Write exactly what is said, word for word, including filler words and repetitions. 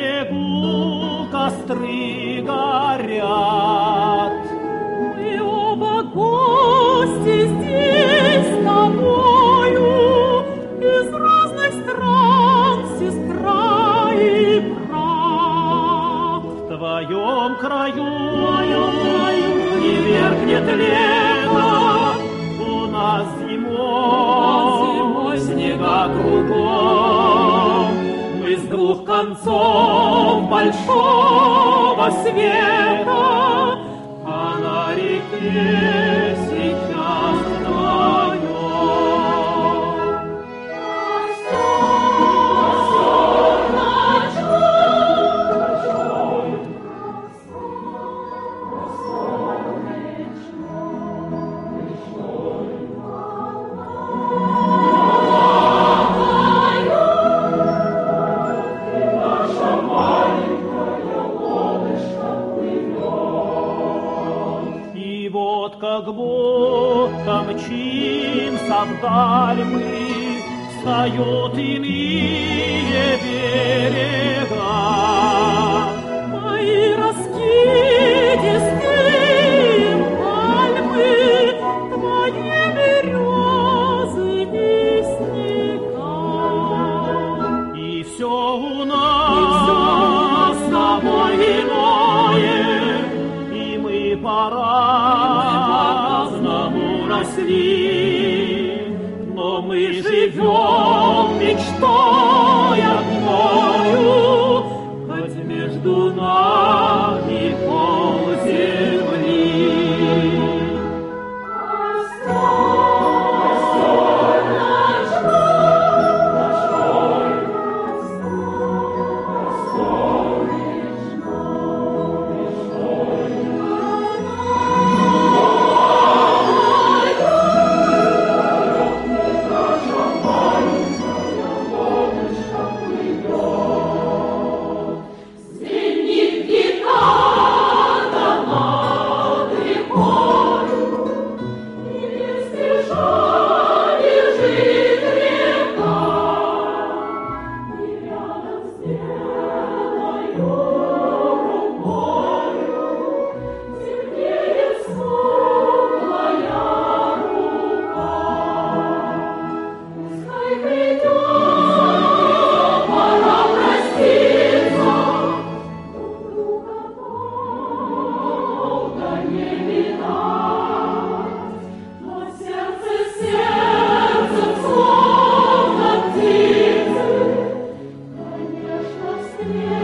берегу костры горят. Мы оба гости здесь с тобою, из разных стран, сестра и брат. В твоем краю не верхнет лето, у нас зимой снега кругом. Мы с двух концов большого света, а на реке сейчас вдвоем. Как будто мчимся вдаль мы, встают иные берега. Мои раскидистые пальмы, твои березы и снега. И все у нас с тобой иное, и мы по-разному росли, но мы живем мечтой одною, хоть между нами полземли. Конечно,